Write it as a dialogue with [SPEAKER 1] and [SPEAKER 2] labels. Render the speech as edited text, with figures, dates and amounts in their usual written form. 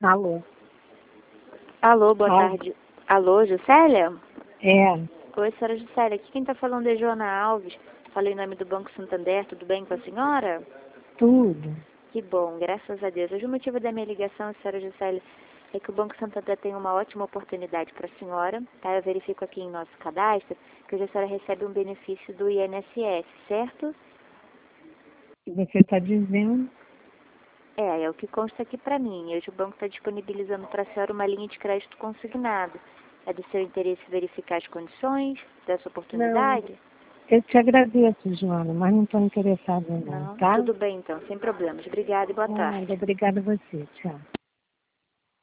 [SPEAKER 1] Alô?
[SPEAKER 2] Alô, boa
[SPEAKER 1] Alô?
[SPEAKER 2] tarde. Alô, Juscelia?
[SPEAKER 1] É,
[SPEAKER 2] Oi, senhora Juscelia. Aqui quem está falando é Joana Alves. Falei em nome do Banco Santander. Tudo bem com a senhora?
[SPEAKER 1] tudo.
[SPEAKER 2] Que bom, graças a Deus. Hoje o motivo da minha ligação, senhora Juscelia, é que o Banco Santander tem uma ótima oportunidade para a senhora. Tá? Eu verifico aqui em nosso cadastro que hoje a senhora recebe um benefício do INSS, certo?
[SPEAKER 1] E você está dizendo?
[SPEAKER 2] É o que consta aqui para mim. Hoje o banco está disponibilizando para a senhora uma linha de crédito consignado. É do seu interesse verificar as condições dessa
[SPEAKER 1] Não.
[SPEAKER 2] oportunidade?
[SPEAKER 1] Eu te agradeço, Joana, mas não estou interessada não,
[SPEAKER 2] Não?
[SPEAKER 1] tá?
[SPEAKER 2] Tudo bem então, sem problemas. Obrigada e boa tarde.
[SPEAKER 1] Obrigada a você. Tchau.